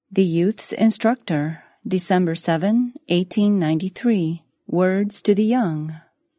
The Youth's Instructor, December 7, 1893. Words to the Young.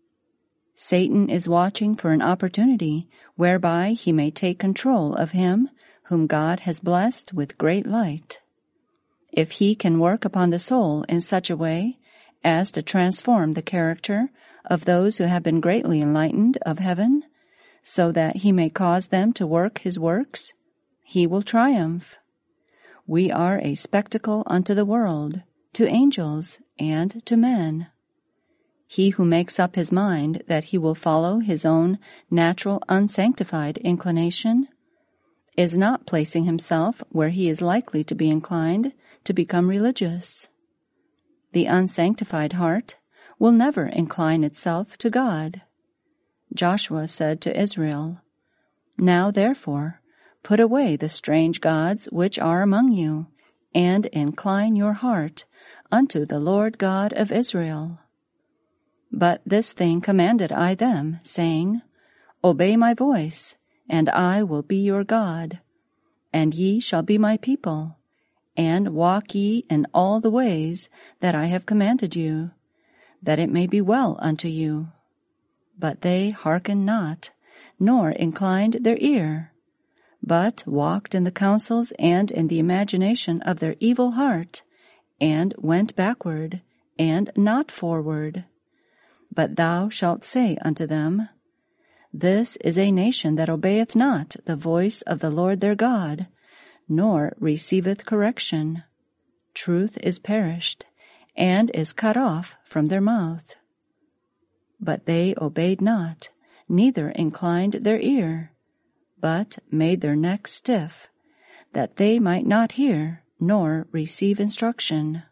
Satan is watching for an opportunity whereby he may take control of him whom God has blessed with great light. If he can work upon the soul in such a way as to transform the character of those who have been greatly enlightened of heaven, so that he may cause them to work his works, he will triumph. We are a spectacle unto the world, to angels, and to men. He who makes up his mind that he will follow his own natural unsanctified inclination is not placing himself where he is likely to be inclined to become religious. The unsanctified heart will never incline itself to God. Joshua said to Israel, "Now therefore, put away the strange gods which are among you, and incline your heart unto the Lord God of Israel. But this thing commanded I them, saying, Obey my voice, and I will be your God, and ye shall be my people, and walk ye in all the ways that I have commanded you, that it may be well unto you. But they hearkened not, nor inclined their ear, but walked in the counsels and in the imagination of their evil heart, and went backward, and not forward. But thou shalt say unto them, This is a nation that obeyeth not the voice of the Lord their God, nor receiveth correction. Truth is perished, and is cut off from their mouth. But they obeyed not, neither inclined their ear, but made their necks stiff, that they might not hear nor receive instruction."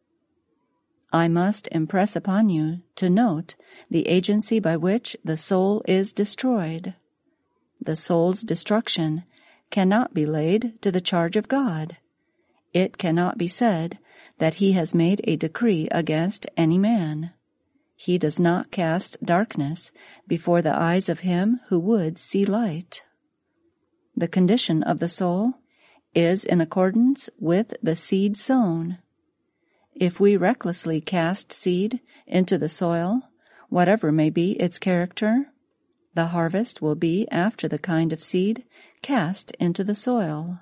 I must impress upon you to note the agency by which the soul is destroyed. The soul's destruction cannot be laid to the charge of God. It cannot be said that he has made a decree against any man. He does not cast darkness before the eyes of him who would see light. The condition of the soul is in accordance with the seed sown. If we recklessly cast seed into the soil, whatever may be its character, the harvest will be after the kind of seed cast into the soil.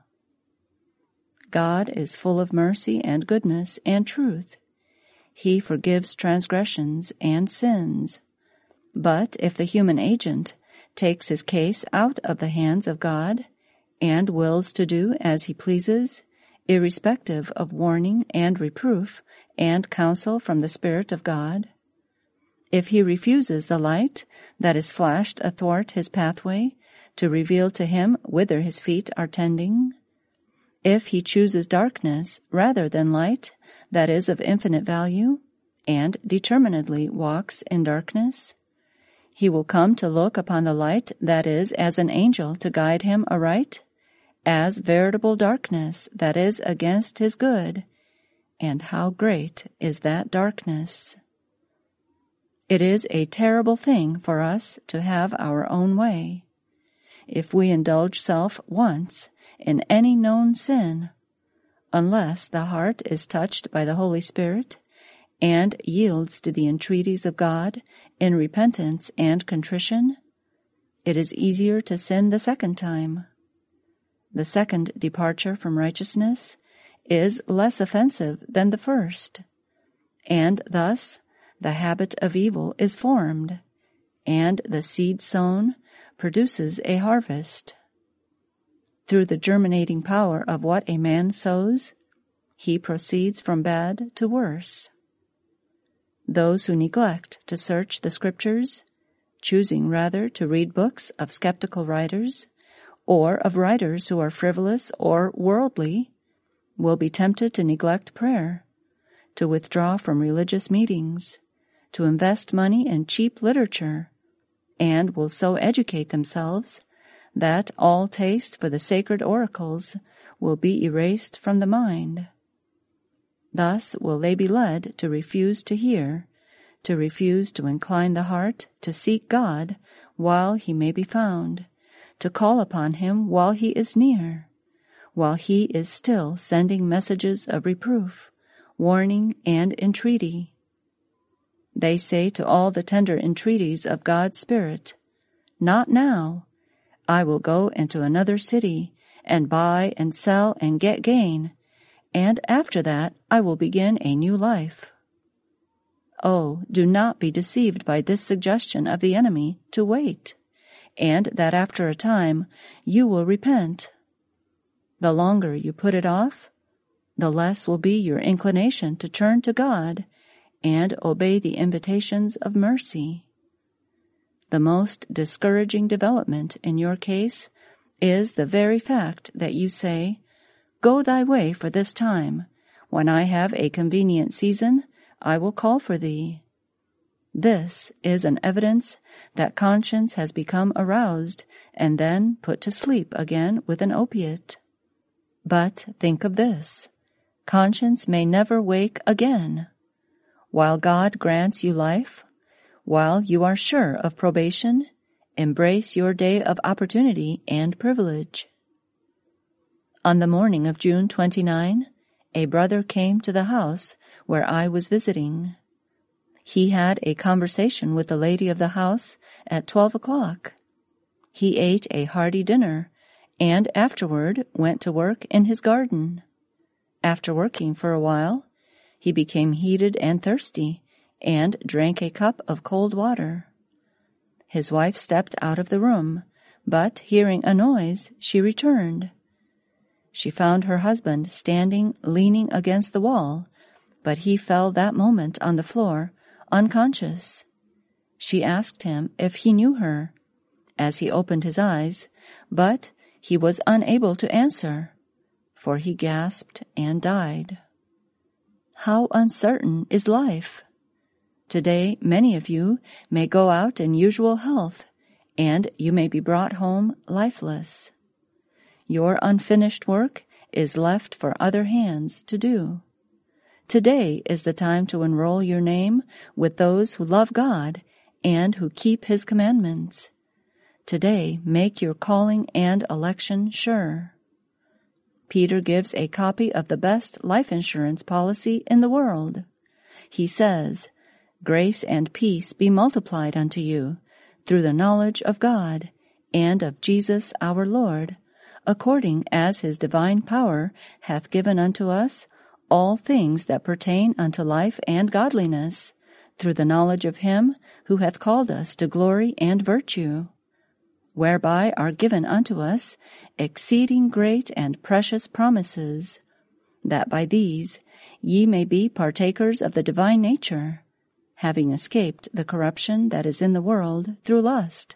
God is full of mercy and goodness and truth. He forgives transgressions and sins. But if the human agent takes his case out of the hands of God and wills to do as he pleases, irrespective of warning and reproof and counsel from the Spirit of God, if he refuses the light that is flashed athwart his pathway to reveal to him whither his feet are tending, if he chooses darkness rather than light that is of infinite value, and determinedly walks in darkness, he will come to look upon the light that is as an angel to guide him aright, as veritable darkness that is against his good, and how great is that darkness. It is a terrible thing for us to have our own way. If we indulge self once in any known sin, unless the heart is touched by the Holy Spirit and yields to the entreaties of God in repentance and contrition, it is easier to sin the second time. The second departure from righteousness is less offensive than the first, and thus the habit of evil is formed, and the seed sown produces a harvest. Through the germinating power of what a man sows, he proceeds from bad to worse. Those who neglect to search the Scriptures, choosing rather to read books of skeptical writers, or of writers who are frivolous or worldly, will be tempted to neglect prayer, to withdraw from religious meetings, to invest money in cheap literature, and will so educate themselves that all taste for the sacred oracles will be erased from the mind. Thus will they be led to refuse to hear, to refuse to incline the heart to seek God while he may be found, to call upon him while he is near, while he is still sending messages of reproof, warning, and entreaty. They say to all the tender entreaties of God's Spirit, "Not now. I will go into another city and buy and sell and get gain, and after that I will begin a new life." Oh, do not be deceived by this suggestion of the enemy to wait, and that after a time you will repent. The longer you put it off, the less will be your inclination to turn to God and obey the invitations of mercy. The most discouraging development in your case is the very fact that you say, "Go thy way for this time. When I have a convenient season, I will call for thee." This is an evidence that conscience has become aroused and then put to sleep again with an opiate. But think of this. Conscience may never wake again. While God grants you life, while you are sure of probation, embrace your day of opportunity and privilege. On the morning of June 29, a brother came to the house where I was visiting. He had a conversation with the lady of the house at 12 o'clock. He ate a hearty dinner and afterward went to work in his garden. After working for a while, he became heated and thirsty and drank a cup of cold water. His wife stepped out of the room, but hearing a noise, she returned. She found her husband standing leaning against the wall, but he fell that moment on the floor, unconscious. She asked him if he knew her, as he opened his eyes, but he was unable to answer, for he gasped and died. How uncertain is life! Today, many of you may go out in usual health, and you may be brought home lifeless. Your unfinished work is left for other hands to do. Today is the time to enroll your name with those who love God and who keep His commandments. Today, make your calling and election sure. Peter gives a copy of the best life insurance policy in the world. He says, "Grace and peace be multiplied unto you through the knowledge of God and of Jesus our Lord, according as His divine power hath given unto us all things that pertain unto life and godliness, through the knowledge of Him who hath called us to glory and virtue, whereby are given unto us exceeding great and precious promises, that by these ye may be partakers of the divine nature, having escaped the corruption that is in the world through lust.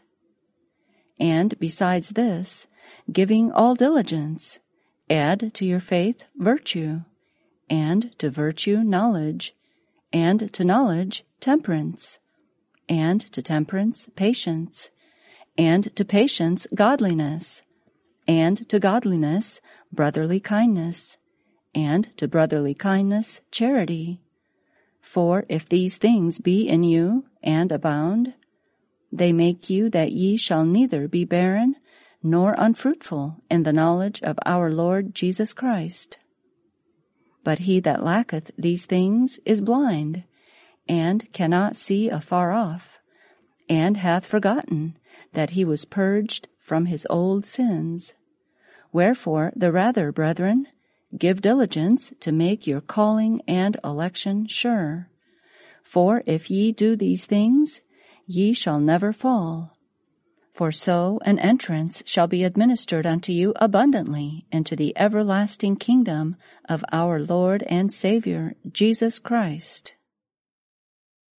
And besides this, giving all diligence, add to your faith virtue, and to virtue knowledge, and to knowledge temperance, and to temperance patience, and to patience godliness, and to godliness brotherly kindness, and to brotherly kindness charity. For if these things be in you and abound, they make you that ye shall neither be barren nor unfruitful in the knowledge of our Lord Jesus Christ. But he that lacketh these things is blind, and cannot see afar off, and hath forgotten that he was purged from his old sins. Wherefore the rather, brethren, give diligence to make your calling and election sure. For if ye do these things, ye shall never fall. For so an entrance shall be administered unto you abundantly into the everlasting kingdom of our Lord and Savior, Jesus Christ.